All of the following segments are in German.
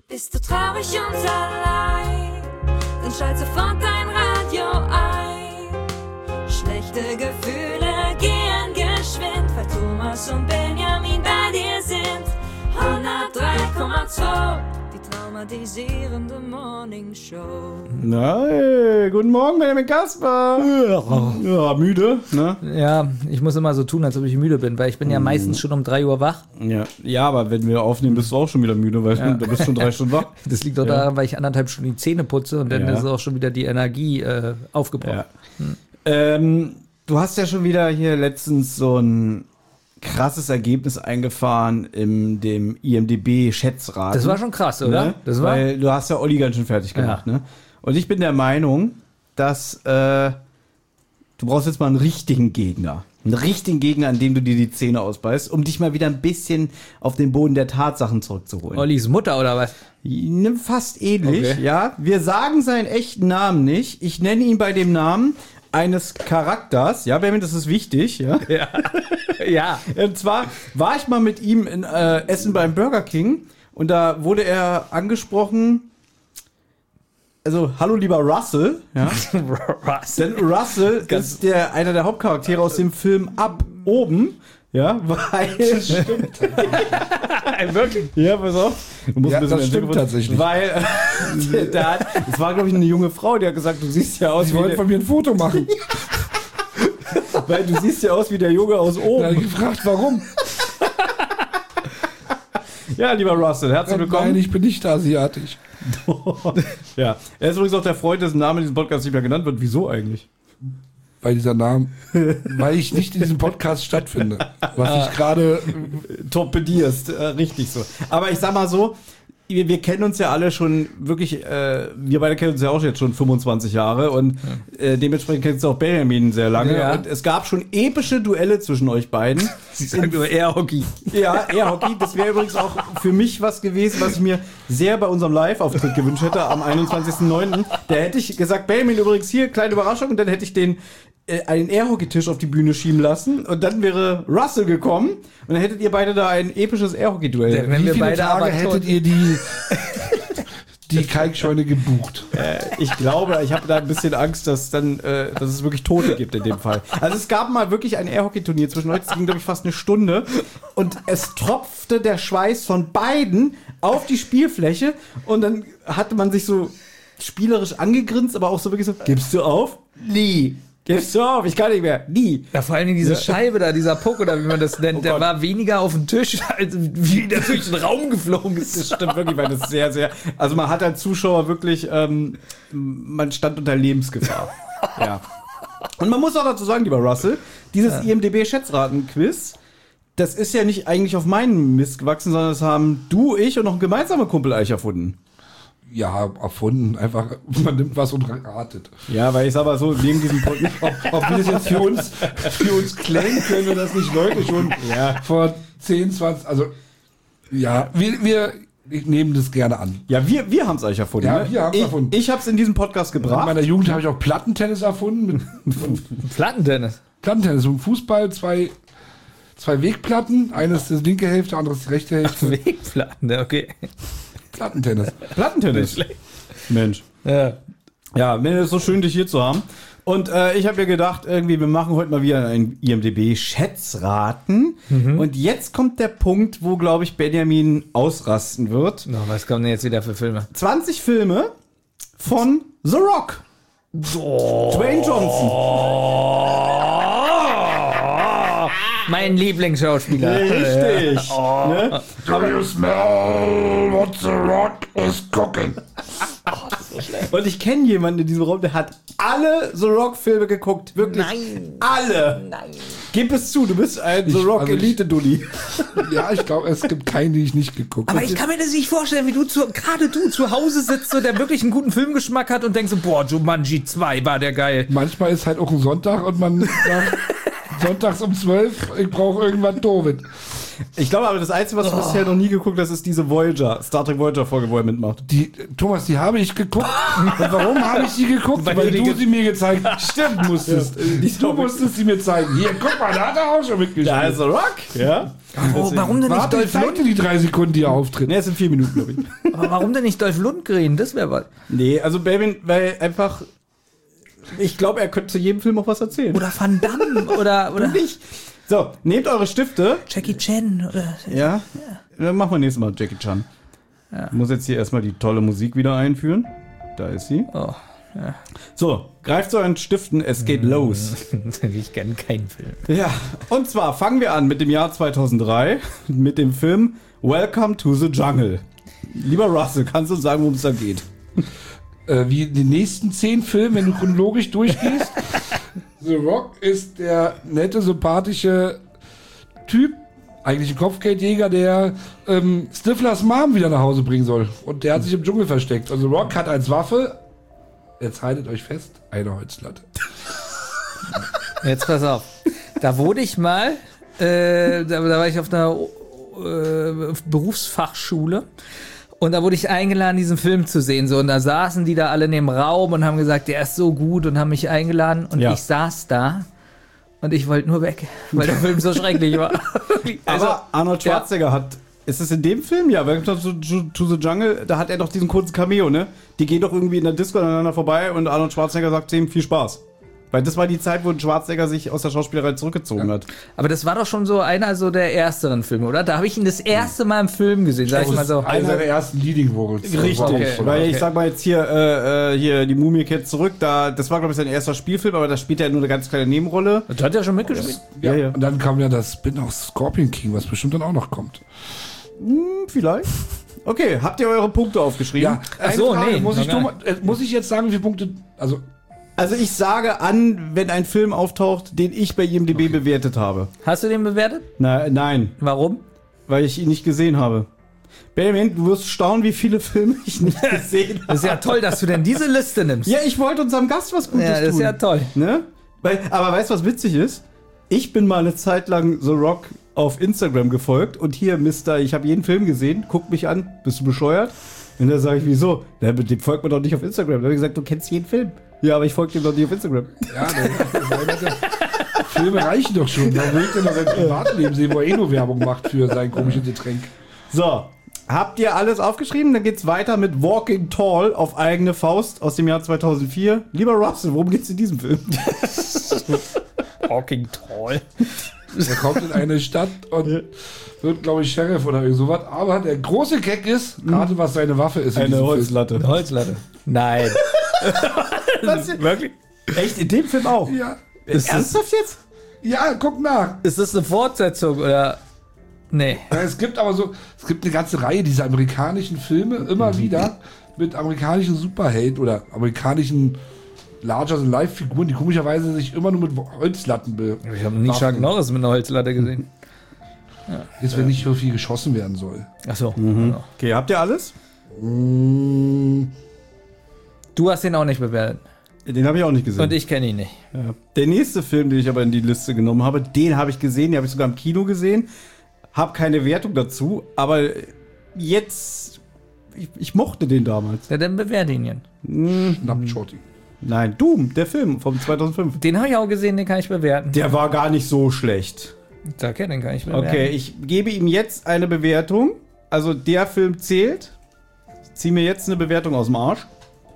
Bist du traurig und allein, dann schalt sofort dein Radio ein. Schlechte Gefühle gehen geschwind, weil Thomas und Benjamin bei dir sind. 103,2, die traumatisierende Morningshow. Na, guten Morgen, Benjamin Kasper. Ja, müde, ne? Ja, ich muss immer so tun, als ob ich müde bin, weil ich bin ja meistens schon um 3 Uhr wach. Ja, aber wenn wir aufnehmen, bist du auch schon wieder müde, weil du bist schon 3 Stunden wach. Das liegt doch daran, weil ich 1,5 Stunden die Zähne putze und dann ist auch schon wieder die Energie aufgebraucht. Ja. Du hast ja schon wieder hier letztens so ein krasses Ergebnis eingefahren in dem IMDb-Schätzrat. Das war schon krass, oder? Ne? Das war Weil du hast ja Olli ganz schön fertig gemacht, ne? Und ich bin der Meinung, dass du brauchst jetzt mal einen richtigen Gegner. Einen richtigen Gegner, an dem du dir die Zähne ausbeißt, um dich mal wieder ein bisschen auf den Boden der Tatsachen zurückzuholen. Ollis Mutter oder was? Fast ähnlich, Okay. ja. Wir sagen seinen echten Namen nicht. Ich nenne ihn bei dem Namen eines Charakters. Ja, Benjamin, das ist wichtig, ja. Ja. Und zwar war ich mal mit ihm in Essen beim Burger King und da wurde er angesprochen, also, hallo lieber Russell, ja. Denn Russell ist einer der Hauptcharaktere aus dem Film Ab oben, ja, weil... Das stimmt. Wirklich? Ja, pass auf. Du musst Ja, ein bisschen das stimmt tatsächlich. Weil, es war, glaube ich, eine junge Frau, die hat gesagt, du siehst ja aus Sie wollten von mir ein Foto machen. weil du siehst ja aus wie der Junge aus Da habe oben. ich gefragt, warum? Ja, lieber Russell, herzlich willkommen. Nein, ich bin nicht asiatisch. Ja, er ist übrigens auch der Freund, dessen Name in diesem Podcast nicht mehr genannt wird. Wieso eigentlich? Weil weil ich nicht in diesem Podcast stattfinde. Was ich gerade... Torpedierst, richtig so. Aber ich sag mal so, wir kennen uns ja alle schon wirklich, wir beide kennen uns ja auch jetzt schon 25 Jahre und dementsprechend kennst du auch Benjamin sehr lange. Ja. Und es gab schon epische Duelle zwischen euch beiden. Sie sagen nur Air-Hockey. Ja, Air-Hockey. Das wäre übrigens auch für mich was gewesen, was ich mir sehr bei unserem Live-Auftritt gewünscht hätte am 21.09. Da hätte ich gesagt, Benjamin, übrigens hier, kleine Überraschung, und dann hätte ich einen Air-Hockey-Tisch auf die Bühne schieben lassen und dann wäre Russell gekommen und dann hättet ihr beide da ein episches Air-Hockey-Duell. Wenn Wie wir viele beide Tage aber hättet ihr die Kalkscheune gebucht? Ich glaube, ich habe da ein bisschen Angst, dass es wirklich Tote gibt in dem Fall. Also es gab mal wirklich ein Air-Hockey-Turnier zwischen euch, das ging, glaube ich, fast eine Stunde und es tropfte der Schweiß von beiden auf die Spielfläche und dann hatte man sich so spielerisch angegrinst, aber auch so wirklich so, gibst du auf? Nie. Gibst du auf? Ich kann nicht mehr. Nie. Ja, vor allen Dingen diese Scheibe da, dieser Puck oder wie man das nennt, der Gott. war weniger auf dem Tisch, als wie der durch den Raum geflogen Das ist. stimmt wirklich, weil das sehr, sehr... Also man hat als Zuschauer wirklich... man stand unter Lebensgefahr. Ja. Und man muss auch dazu sagen, lieber Russell, dieses IMDb-Schätzraten-Quiz, das ist ja nicht eigentlich auf meinen Mist gewachsen, sondern das haben du, ich und noch ein gemeinsamer Kumpel eigentlich erfunden. Ja, erfunden. Einfach, man nimmt was und ratet. Ja, weil ich sag mal so, neben diesem Podcast... Ob wir das jetzt für uns claimen können, wenn das nicht Leute schon vor 10, 20... Also, ja, wir nehmen das gerne an. Ja, wir haben es eigentlich erfunden. Ja, ne? wir haben's erfunden. Ich habe es in diesem Podcast In gebracht. meiner Jugend habe ich auch Plattentennis erfunden. Plattentennis. Plattentennis, so ein Fußball, zwei Wegplatten. Eine ist die linke Hälfte, andere ist die rechte Hälfte. Wegplatten, okay. Plattentennis. Plattentennis. Mensch. Ja. Ja, mir ist so schön, dich hier zu haben. Und ich habe mir gedacht, irgendwie, wir machen heute mal wieder ein IMDb-Schätzraten. Und jetzt kommt der Punkt, wo, glaube ich, Benjamin ausrasten wird. No, was kommen denn jetzt wieder für Filme? 20 Filme von The Rock. Dwayne Johnson. Mein Lieblingsschauspieler. Richtig. Ne? Do you smell what the rock is cooking? Und ich kenne jemanden in diesem Raum, der hat alle The Rock-Filme geguckt. Wirklich. Nein. Alle. Nein. Gib es zu, du bist ein The Rock-Elite-Dulli. Ja, ich glaube, es gibt keinen, die ich nicht geguckt Aber habe. ich kann mir das nicht vorstellen, wie gerade du zu Hause sitzt, so, der wirklich einen guten Filmgeschmack hat und denkst so, boah, Jumanji 2 war der geil. Manchmal ist halt auch ein Sonntag und man sagt, sonntags um 12, ich brauche irgendwann Dovid. Ich glaube aber, das Einzige, was du bisher noch nie geguckt hast, ist diese Star Trek Voyager-Folge, wo er mitmacht. Thomas, die habe ich geguckt. Und warum habe ich die geguckt? Weil du sie mir gezeigt musstest. Du musstest sie mir zeigen. Hier, guck mal, da hat er auch schon mitgespielt. Da ist The Rock. Ja. Warum denn nicht Warte, ich Dolph zeig dir die 3 Sekunden, die er auftritt. Ne, es sind 4 Minuten, glaube ich. Aber warum denn nicht Dolph Lundgren? Das wäre was. Nee, also Baby, weil einfach... Ich glaube, er könnte zu jedem Film auch was erzählen. Oder Van Damme oder nicht. So, nehmt eure Stifte. Jackie Chan. Oder Ja. Dann machen wir nächstes Mal Jackie Chan. Ja. Ich muss jetzt hier erstmal die tolle Musik wieder einführen. Da ist sie. Oh, ja. So, greift zu euren Stiften, es geht los. Ich kenne keinen Film. Ja, und zwar fangen wir an mit dem Jahr 2003 mit dem Film Welcome to the Jungle. Lieber Russell, kannst du uns sagen, worum es da geht? Wie die nächsten 10 Filme, wenn du chronologisch durchgehst. The Rock ist der nette, sympathische Typ, eigentlich ein Kopfgeldjäger, der Stiflers Mom wieder nach Hause bringen soll. Und der hat sich im Dschungel versteckt. Und The Rock hat als Waffe, jetzt haltet euch fest, eine Holzlatte. Jetzt pass auf. Da wurde ich mal, da war ich auf einer Berufsfachschule. Und da wurde ich eingeladen, diesen Film zu sehen. So, und da saßen die da alle in dem Raum und haben gesagt, der ist so gut und haben mich eingeladen. Und Ja. ich saß da und ich wollte nur weg, weil der Film so schrecklich war. Aber Arnold Schwarzenegger hat... Ist es in dem Film? Ja, Welcome to the Jungle, da hat er doch diesen kurzen Cameo, ne? Die gehen doch irgendwie in der Disco aneinander vorbei und Arnold Schwarzenegger sagt zu ihm, viel Spaß. Weil das war die Zeit, wo Schwarzenegger sich aus der Schauspielerei zurückgezogen hat. Aber das war doch schon so einer so der ersteren Filme, oder? Da habe ich ihn das erste Mal im Film gesehen, sag ich mal so. Einer seiner ersten Leading Roles. Richtig, Okay, weil ich sag mal jetzt hier die Mumie kehrt zurück, das war glaube ich sein erster Spielfilm, aber da spielt er nur eine ganz kleine Nebenrolle. Das hat er schon mitgespielt. Ja, Ja. Und dann kam ja das Spin-off Scorpion King, was bestimmt dann auch noch kommt. Vielleicht. Okay, habt ihr eure Punkte aufgeschrieben? Ja, Ach so, nee, muss ich, noch muss ich jetzt sagen, wie viele Punkte, also Also ich sage an, wenn ein Film auftaucht, den ich bei IMDb bewertet habe. Hast du den bewertet? Nein, Warum? weil ich ihn nicht gesehen habe. Benjamin, du wirst staunen, wie viele Filme ich nicht gesehen habe. Das ist ja toll, dass du denn diese Liste nimmst. Ja, ich wollte unserem Gast was Gutes Ja, das ist tun. ja toll. Ne? Aber weißt du, was witzig ist? Ich bin mal eine Zeit lang The Rock auf Instagram gefolgt und hier, Mister, ich habe jeden Film gesehen, guck mich an, bist du bescheuert? Und da sage ich, wieso? Na, dem folgt man doch nicht auf Instagram. Da habe ich gesagt, du kennst jeden Film. Ja, aber ich folge dem doch nicht auf Instagram. ja, Filme reichen doch schon. Warum will ich denn noch sein Privatleben sehen, wo er eh nur Werbung macht für sein komisches Getränk? So, habt ihr alles aufgeschrieben? Dann geht's weiter mit Walking Tall auf eigene Faust aus dem Jahr 2004. Lieber Russell, worum geht's in diesem Film? Walking Tall. Er kommt in eine Stadt und wird, glaube ich, Sheriff oder irgend sowas. Aber der große Gag ist, rate, was seine Waffe ist. in Eine diesem Film. Holzlatte. Eine Holzlatte. Nein. Wirklich? Echt? In dem Film auch? Ja. Ernsthaft jetzt? Ja, guck nach. Ist das eine Fortsetzung oder? Nee. Ja, es gibt eine ganze Reihe dieser amerikanischen Filme, immer wieder, mit amerikanischen Superhelden oder amerikanischen Larger-than-Life-Figuren, die komischerweise sich immer nur mit Holzlatten Ich habe noch nie Chuck Norris mit einer Holzlatte gesehen. Jetzt, wenn nicht so viel geschossen werden soll. Achso. Okay, habt ihr alles? Du hast den auch nicht bewertet. Den habe ich auch nicht gesehen. Und ich kenne ihn nicht. Ja. Der nächste Film, den ich aber in die Liste genommen habe, den habe ich gesehen, den habe ich sogar im Kino gesehen. Hab keine Wertung dazu, aber jetzt, ich mochte den damals. Ja, dann bewerte ihn jetzt. Schnappt Shorty. Nein, Doom, der Film vom 2005. Den habe ich auch gesehen, den kann ich bewerten. Der war gar nicht so schlecht. Okay, den kann ich bewerten. Okay, ich gebe ihm jetzt eine Bewertung. Also der Film zählt. Ich ziehe mir jetzt eine Bewertung aus dem Arsch.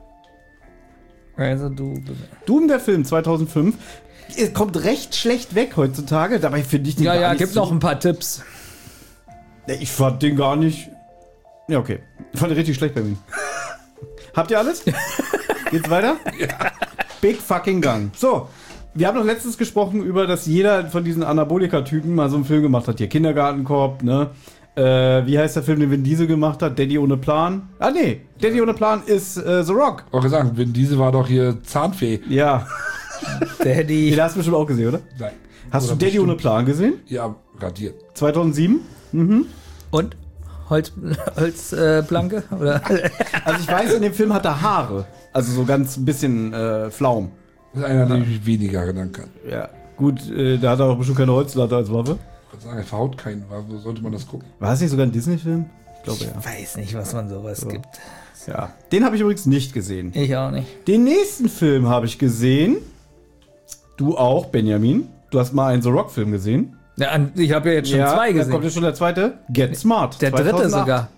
Also du. Doom, der Film 2005. Er kommt recht schlecht weg heutzutage. Dabei finde ich den gar nicht gibt so. noch ein paar Tipps. Ich fand den gar nicht. Ja, okay. Ich fand den richtig schlecht bei mir. Habt ihr alles? Geht's weiter? Ja. Big fucking Gun. So, wir haben doch letztens gesprochen über, dass jeder von diesen Anabolika-Typen mal so einen Film gemacht hat. Hier Kindergartenkorb, ne? Wie heißt der Film, den Vin Diesel gemacht hat? Daddy ohne Plan? Ah, nee. Daddy ohne Plan ist The Rock. Auch gesagt, Vin Diesel war doch hier Zahnfee. Ja. Daddy. Den hast du bestimmt auch gesehen, oder? Nein. Hast Oder du Daddy bestimmt. ohne Plan gesehen? Ja, radiert. 2007? Und? Holzplanke? Oder? Also ich weiß, in dem Film hat er Haare. Also so ganz ein bisschen Flaum. Das ist einer, den ich mich weniger erinnern kann. Ja. Gut, da hat er auch bestimmt keine Holzlatte als Waffe. Ich würde sagen, er verhaut keinen. Wo sollte man das gucken? War es nicht sogar ein Disney-Film? Ich glaube, ja. Ich weiß nicht, was man sowas gibt. Ja. Den habe ich übrigens nicht gesehen. Ich auch nicht. Den nächsten Film habe ich gesehen. Du auch, Benjamin. Du hast mal einen The Rock-Film gesehen. Ja, ich habe ja jetzt schon 2 Da gesehen. kommt jetzt schon der zweite. Get Smart. Der 3. 2008. sogar.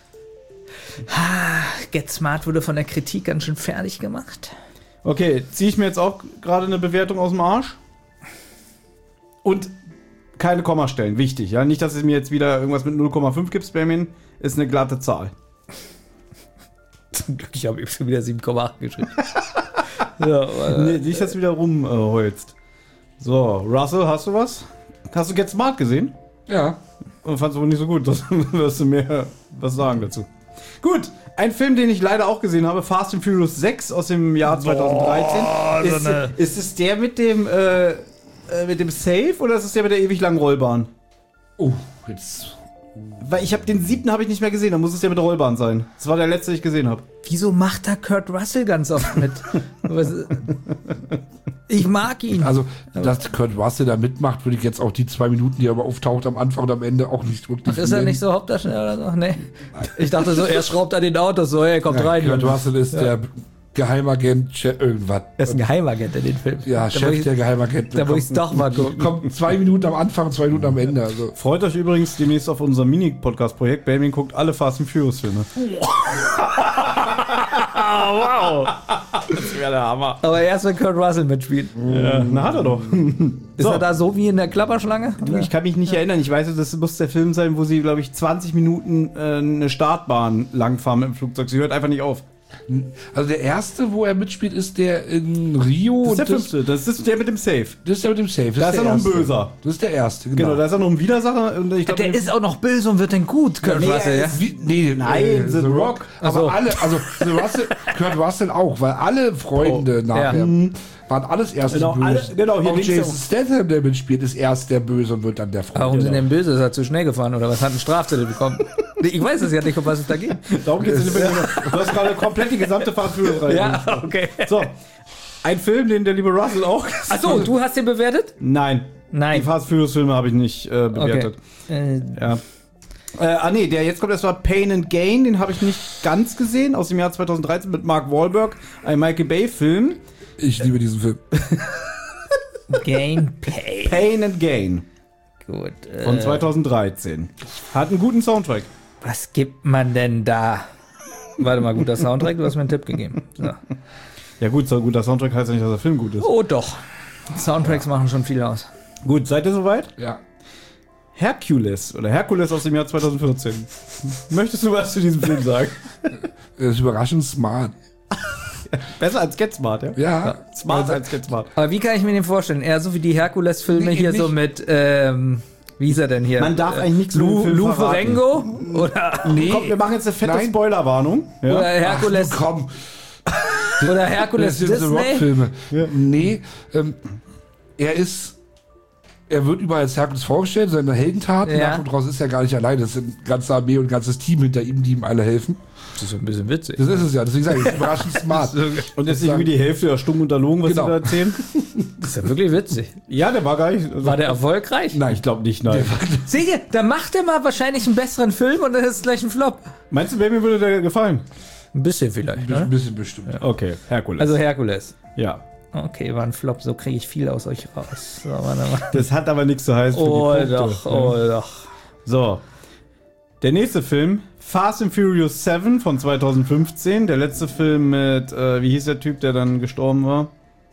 Get Smart wurde von der Kritik ganz schön fertig gemacht. Okay, ziehe ich mir jetzt auch gerade eine Bewertung aus dem Arsch. Und keine Kommastellen, wichtig. Ja, nicht, dass es mir jetzt wieder irgendwas mit 0,5 gibst, Benjamin. Ist eine glatte Zahl. Zum Glück, ich habe schon wieder 7,8 geschrieben. Ja, Nee, nicht, dass du wieder rumheulst. So, Russell, hast du was? Hast du Get Smart gesehen? Ja. Und fandst du wohl nicht so gut. Das wirst du mir was sagen dazu. Gut, ein Film, den ich leider auch gesehen habe, Fast and Furious 6 aus dem Jahr 2013. Ist es der mit dem Safe oder ist es der mit der ewig langen Rollbahn? Oh, jetzt. Weil ich habe den 7. habe ich nicht mehr gesehen, dann muss es der mit der Rollbahn sein. Das war der letzte, den ich gesehen habe. Wieso macht da Kurt Russell ganz oft mit? Ich mag ihn. Also, dass Kurt Russell da mitmacht, würde ich jetzt auch die 2 Minuten, die er aber auftaucht am Anfang und am Ende auch nicht wirklich. Ist er nicht so Hauptdarsteller oder so? Nee. Ich dachte so, er schraubt an den Autos so, hey, kommt rein. Kurt Russell ist der Geheimagent, irgendwas. Er ist ein Geheimagent in den Film. Ja, Chef der Geheimagent. Da muss ich doch mal gucken. Kommt 2 Minuten am Anfang, 2 Minuten am Ende. Also. Freut euch übrigens demnächst auf unser Mini-Podcast-Projekt. Benjamin guckt alle Fast and Furious-Filme. Wow! Das wäre der Hammer. Aber erst wenn Kurt Russell mitspielt. Ja, na, hat er doch. Ist er da so wie in der Klapperschlange? Du, ich kann mich nicht erinnern. Ich weiß, das muss der Film sein, wo sie, glaube ich, 20 Minuten eine Startbahn langfahren mit dem Flugzeug. Sie hört einfach nicht auf. Also der erste, wo er mitspielt, ist der in Rio. Das ist der 5. Das ist der mit dem Safe. Das ist der mit dem Safe. Da ist der er noch ein erste. Böser. Das ist der erste, Genau, da ist er noch ein Widersacher. Und ich glaub, Der ist auch noch böse und wird dann gut, Kurt Nee, Russell, ja? Nein, The Rock. Ach Aber so. alle, also The Russell, Kurt Russell auch, weil alle Freunde nachher waren alles erst Genau, böse. alle- genau, hier auch links Jason ja. Statham, der mitspielt, ist erst der Böse und wird dann der Freund. Warum sind denn böse? Ist er zu schnell gefahren oder was? Hat einen Strafzettel bekommen? Nee, ich weiß es ja nicht, um was es da geht. Darum geht es in dem Film. Du hast gerade komplett die gesamte Fast and Furious Ja, okay. So, ein Film, den der liebe Russell auch. Achso, du hast den bewertet? Nein. Nein. Die Fast and Furious Filme habe ich nicht bewertet. Ja. Nee, jetzt kommt erstmal Pain and Gain, den habe ich nicht ganz gesehen, aus dem Jahr 2013 mit Mark Wahlberg, ein Michael Bay-Film. Ich liebe diesen Film. Gameplay. Pain and Gain Gut. von 2013. Hat einen guten Soundtrack. Was gibt man denn da? Warte mal, guter Soundtrack, du hast mir einen Tipp gegeben. So. Ja gut, so ein guter Soundtrack heißt ja nicht, dass der Film gut ist. Oh doch. Soundtracks machen schon viel aus. Gut, seid ihr soweit? Ja. Hercules aus dem Jahr 2014. Möchtest du was zu diesem Film sagen? Er ist überraschend smart. Besser als Get Smart, ja? Ja. Smart als Get Smart. Aber wie kann ich mir den vorstellen? Eher so wie die Herkules-Filme Nee, hier nicht. so mit, wie ist er denn hier? Man darf eigentlich nichts über den Film Lou verraten. Ferrigno? Oder, Nee. Komm, wir machen jetzt eine fette Nein. Spoilerwarnung. Ja? oder Herkules, Ach, komm. oder Herkules Das sind The Disney? Rock-Filme. Ja. Nee, er wird überall als Herkules vorgestellt, seine Heldentaten. Ja. Nach und raus ist er gar nicht allein. Das ist eine ganze Armee und ein ganzes Team hinter ihm, die ihm alle helfen. Das ist ein bisschen witzig. Das ist es ja. Deswegen sage ich, überraschend smart. Und jetzt nicht wie die Hälfte der stumm unterlogen, was Genau. sie da erzählen. Das ist ja wirklich witzig. Ja, der war gar nicht. War der erfolgreich? Nein, ich glaube nicht, nein. Seht ihr, da macht er mal wahrscheinlich einen besseren Film und dann ist es gleich ein Flop. Meinst du, mir würde der gefallen? Ein bisschen vielleicht, Ein ne? bisschen bestimmt. Okay, Herkules. Also Herkules. ja. Okay, war ein Flop, so kriege ich viel aus euch raus. So, warte mal. Das hat aber nichts zu heißen für Oh die Punkte. doch, oh doch. So. Der nächste Film, Fast and Furious 7 von 2015. Der letzte Film mit, wie hieß der Typ, der dann gestorben war?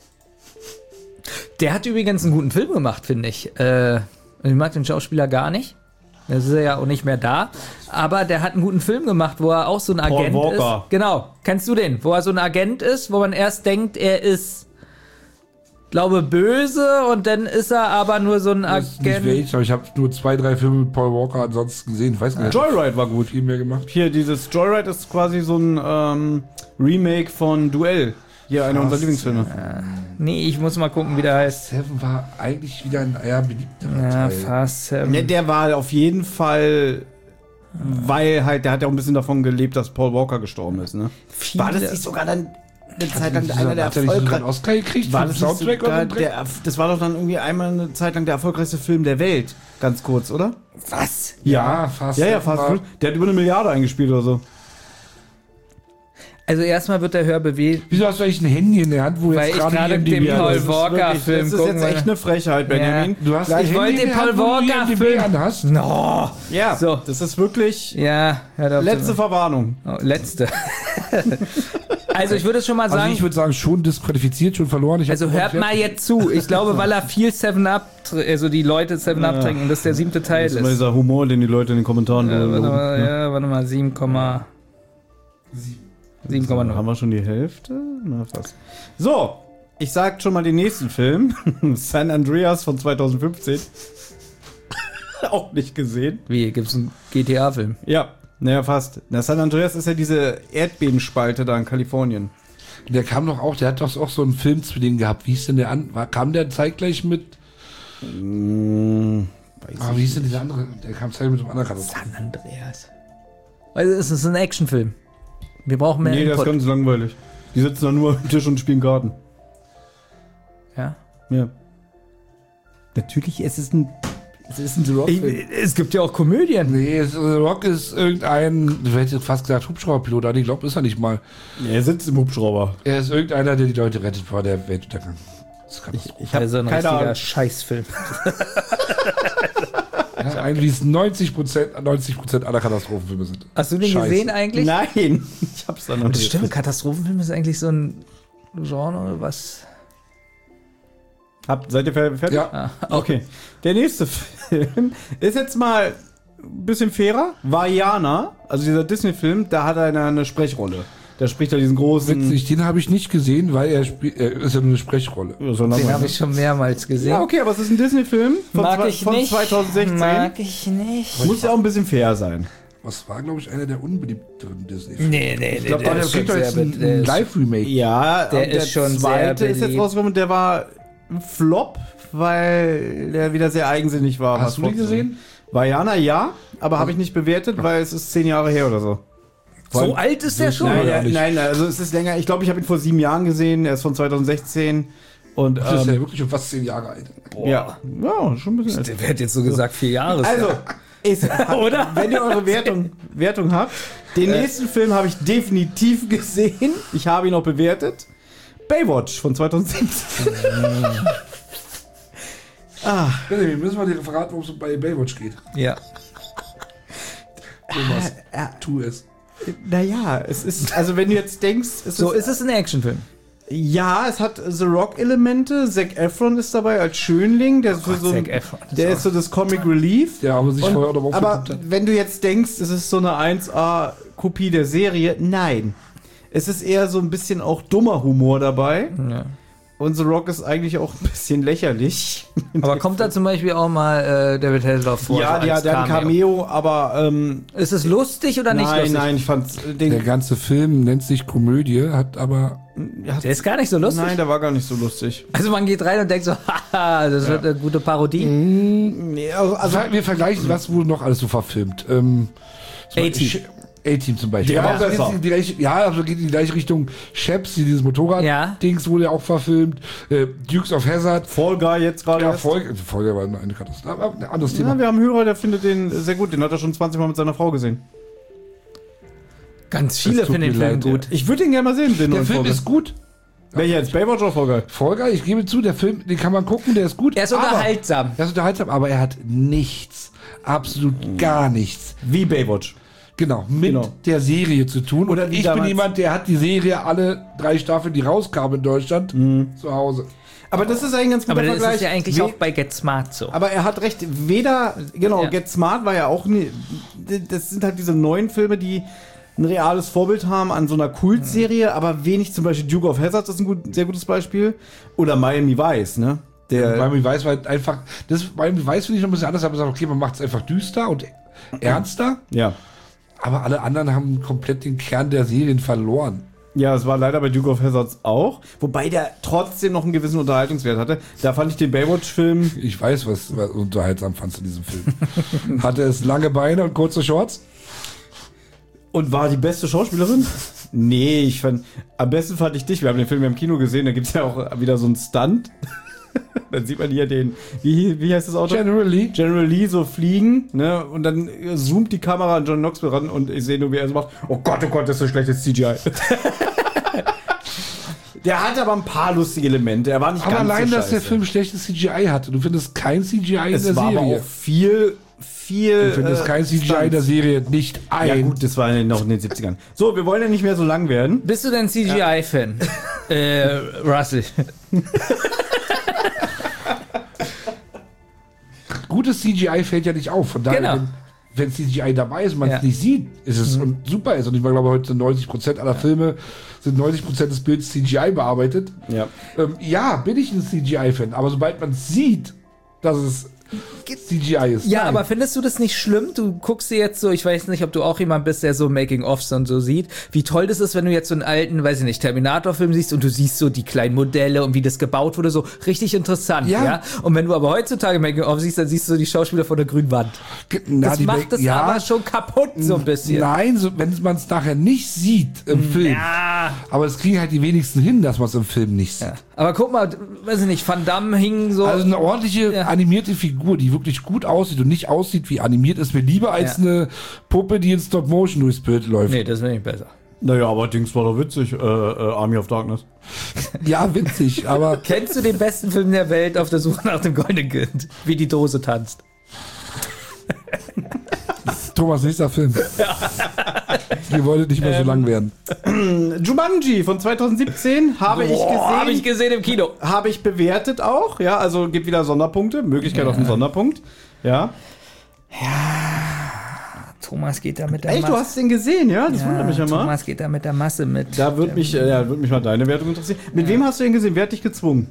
Der hat übrigens einen guten Film gemacht, finde ich. Ich mag den Schauspieler gar nicht. Das ist er ja auch nicht mehr da. Aber der hat einen guten Film gemacht, wo er auch so ein Paul Agent Walker. ist. Genau. Kennst du den? Wo er so ein Agent ist, wo man erst denkt, er ist, glaube, böse und dann ist er aber nur so ein Das ist nicht Agent. welch, aber ich habe nur 2, 3 Filme mit Paul Walker ansonsten gesehen. Ich weiß gar nicht. Joyride war gut. Viel mehr gemacht. Hier, dieses Joyride ist quasi so ein Remake von Duell. Hier, einer unserer Lieblingsfilme. Nee, ich muss mal gucken, wie der heißt. Seven war eigentlich wieder ein eher beliebterer Ja, Teil. fast. Ne, der war auf jeden Fall, weil halt, der hat ja auch ein bisschen davon gelebt, dass Paul Walker gestorben ist, ne? War das nicht sogar dann eine Zeit lang einer der Hat er nicht sogar einen erfolgreichsten? Oscar gekriegt War für das, den nicht Soundtrack sogar oder so? das war doch dann irgendwie einmal eine Zeit lang der erfolgreichste Film der Welt. Ganz kurz, oder? Was? Ja, fast. Ja, fast. Aber Der hat über 1 Milliarde eingespielt oder so. Also erstmal wird der Hörbewegt, wieso hast du eigentlich ein Handy in der Hand, wo weil jetzt ich gerade gerade IMDb den an Paul ist? Walker-Film Das ist gucken jetzt echt eine Frechheit, Benjamin. Du hast Gleich- ein Ich Handy wollte in den der Hand, Paul wo du Walker IMDb Film- anhast? No. Ja, So. das ist wirklich Ja, hör doch letzte Verwarnung. Oh, letzte. Also ich würde schon mal Also sagen, ich würde sagen, schon disqualifiziert, schon verloren. Ich also hört mal jetzt zu. Ich glaube, weil er viel 7-Up, also die Leute 7-Up trinken, das der 7. Teil Das ist immer ist. dieser Humor, den die Leute in den Kommentaren Warte mal, 7,0. Haben wir schon die Hälfte? Na, fast. So, ich sag schon mal den nächsten Film. San Andreas von 2015. Auch nicht gesehen. Wie, gibt's einen GTA-Film? Ja, naja, fast. Na, San Andreas ist ja diese Erdbebenspalte da in Kalifornien. Der kam doch auch, der hat doch auch so einen Filmzwilling gehabt. Wie hieß denn der an? Kam der zeitgleich mit. Weiß Wie hieß denn dieser andere? Der kam zeitgleich mit einem anderen Charakter. San Andreas. Also es ist ein Actionfilm. Wir brauchen mehr Nee, das ist Input. ganz langweilig. Die sitzen da nur am Tisch und spielen Karten. Ja. Ja. Natürlich, es ist ein The Rock-Film. Es gibt ja auch Komödien. Nee, The Rock ist irgendein, du hättest jetzt fast gesagt Hubschrauberpilot, aber ich glaube, ist er nicht mal. Er sitzt im Hubschrauber. Er ist irgendeiner, der die Leute rettet vor der Weltuntergang. Das kann Ich habe Also ein keine richtiger Ahnung. Scheißfilm. ja, eigentlich 90% aller Katastrophenfilme sind. Hast du den Scheiße. gesehen eigentlich? Nein, ich hab's da noch Das nicht. stimmt, Katastrophenfilm ist eigentlich so ein Genre, was... Seid ihr fertig? Ja, Okay. Der nächste Film ist jetzt mal ein bisschen fairer. Vaiana, also dieser Disney-Film, da hat er eine Sprechrolle. Da spricht er diesen großen... witzig, den habe ich nicht gesehen, weil er ist ja nur eine Sprechrolle. Den habe ich schon mehrmals gesehen. Ja, okay, aber es ist ein Disney-Film von 2016. Mag ich nicht. Muss ja auch ein bisschen fair sein. Was war, glaube ich, einer der unbeliebteren Disney-Filme. Nee, Ich glaube, der kriegt doch jetzt ein Live-Remake. Ja, Der und ist schon sehr zweite ist jetzt beliebt. rausgekommen, der war ein Flop, weil der wieder sehr eigensinnig war. Hast du den gesehen? Vaiana, ja, aber habe ich nicht bewertet, weil es ist 10 Jahre her oder so. So alt ist der schon? Nein, Nein, nicht. nein, also es ist länger. Ich glaube, ich habe ihn vor 7 Jahren gesehen. Er ist von 2016. Und Das ist ja wirklich schon fast 10 Jahre alt. ja, schon ein bisschen. Der wird jetzt so gesagt 4 Jahre. Also, Oder? wenn ihr eure Wertung habt, den nächsten Film habe ich definitiv gesehen. Ich habe ihn auch bewertet. Baywatch von 2017. Benjamin, müssen wir dir verraten, worum es bei Baywatch geht. Ja. Thomas, tu es. Naja, es ist, also wenn du jetzt denkst, So ist es ein Actionfilm. ja, es hat The Rock-Elemente. Zac Efron ist dabei als Schönling. Der ist, für so, Zac Efron ist der auch- ist so das Comic Relief. Der aber sich vorher noch Aber aufgeguckt hat. wenn du jetzt denkst, es ist so eine 1A-Kopie der Serie, nein. Es ist eher so ein bisschen auch dummer Humor dabei. Ja. Und The Rock ist eigentlich auch ein bisschen lächerlich. Aber kommt da zum Beispiel auch mal David Hasselhoff vor? Ja, so als der hat ein Cameo, aber Ist es lustig oder nicht nein, lustig? nein, ich fand Der den. ganze Film nennt sich Komödie, hat aber. Der ist gar nicht so lustig. Nein, der war gar nicht so lustig. Also man geht rein und denkt so, haha, das wird eine gute Parodie. Nee, also, Wir vergleichen, was wurde noch alles so verfilmt. A-Team. A-Team zum Beispiel. Der war Aber besser. geht in die gleiche, ja, also geht in die gleiche Richtung. Chaps, dieses Motorrad-Dings wurde ja auch verfilmt. Dukes of Hazzard. Fall Guy jetzt gerade. Ja, erst. Folge war eine Katastrophe. Aber ein anderes Thema. Ja, wir haben einen Hörer, der findet den sehr gut. Den hat er schon 20 Mal mit seiner Frau gesehen. Ganz viele Das tut finden den mir Film leid, gut. Ich würde ihn gerne mal sehen, den Der neuen Film Fall Guy. ist gut. Welcher jetzt? Baywatch oder Fall Guy? Folge, ich gebe zu, der Film, den kann man gucken, der ist gut. Er ist unterhaltsam. Er ist unterhaltsam, aber er hat nichts. Absolut gar nichts. Wie Baywatch. Genau, mit Genau. der Serie zu tun. Oder Und wie ich bin damals- jemand, der hat die Serie alle 3 Staffeln, die rauskamen in Deutschland, zu Hause. Aber das ist eigentlich ein ganz guter Aber das Vergleich. ist ja eigentlich auch bei Get Smart so. Aber er hat recht, weder, genau, Ja. Get Smart war ja auch nie, das sind halt diese neuen Filme, die ein reales Vorbild haben an so einer Kultserie, aber wenig, zum Beispiel Duke of Hazzard, das ist ein sehr gutes Beispiel. Oder Miami Vice, ne? Miami Vice war halt einfach, Miami Vice finde ich noch ein bisschen anders, aber sagt, okay, man macht es einfach düster und ernster, Ja. aber alle anderen haben komplett den Kern der Serien verloren. Ja, es war leider bei Duke of Hazzard auch, wobei der trotzdem noch einen gewissen Unterhaltungswert hatte. Da fand ich den Baywatch-Film, Ich weiß, was unterhaltsam fandst in diesem Film. Hatte es lange Beine und kurze Shorts? und war die beste Schauspielerin? Nee, am besten fand ich dich. Wir haben den Film ja im Kino gesehen, da gibt es ja auch wieder so einen Stunt. Dann sieht man hier den, wie heißt das Auto? General Lee so fliegen, ne? Und dann zoomt die Kamera an John Knoxville ran und ich sehe nur, wie er so macht, oh Gott, das ist so schlechtes CGI. Der hat aber ein paar lustige Elemente. Er war nicht Aber ganz allein, so dass der scheiße. Film schlechtes CGI hatte. Du findest kein CGI in Es der war aber Serie. auch viel. Du findest kein CGI in der Serie nicht ein. Ja gut, das war noch in den 70ern. So, wir wollen ja nicht mehr so lang werden. Bist du denn CGI-Fan? Russell. Gutes CGI fällt ja nicht auf. Von daher, Genau. wenn CGI dabei ist, man es Ja. nicht sieht, ist es und super ist. Und ich glaube, heute sind 90% aller Filme, sind 90% des Bildes CGI bearbeitet. Ja. Ja, bin ich ein CGI-Fan. Aber sobald man sieht, dass es CGI ist. Ja, nein. aber findest du das nicht schlimm? Du guckst dir jetzt so, ich weiß nicht, ob du auch jemand bist, der so Making-ofs und so sieht, wie toll das ist, wenn du jetzt so einen alten, weiß ich nicht, Terminator-Film siehst und du siehst so die kleinen Modelle und wie das gebaut wurde, so richtig interessant, ja? Ja. Und wenn du aber heutzutage Making-of siehst, dann siehst du die Schauspieler von der grünen Wand. Na, Das die macht das ja, aber schon kaputt, so ein bisschen. Nein, so, wenn man es nachher nicht sieht im Film. Ja. Aber es kriegen halt die wenigsten hin, dass man es im Film nicht sieht. Ja. Aber guck mal, weiß ich nicht, Van Damme hing so. Also eine ordentliche Ja. animierte Figur, die wirklich gut aussieht und nicht aussieht wie animiert, ist mir lieber als Ja. eine Puppe, die in Stop-Motion durchs Bild läuft. Nee, das finde ich besser. Naja, aber Dings war doch witzig, Army of Darkness. Ja, witzig, aber Kennst du den besten Film der Welt, Auf der Suche nach dem goldenen Kind? Wie die Dose tanzt. Thomas, nächster Film. Wir wollten nicht mehr so lang werden. Jumanji von 2017 habe ich gesehen. Habe ich gesehen im Kino. Habe ich bewertet auch, ja, also gibt wieder Sonderpunkte, Möglichkeit auf einen Sonderpunkt, ja. Thomas geht da mit der Echt, Masse. du hast den gesehen, ja? Das wundert mich ja mal. Thomas geht da mit der Masse mit. Da würde mich mal deine Wertung interessieren. Mit wem hast du den gesehen? Wer hat dich gezwungen?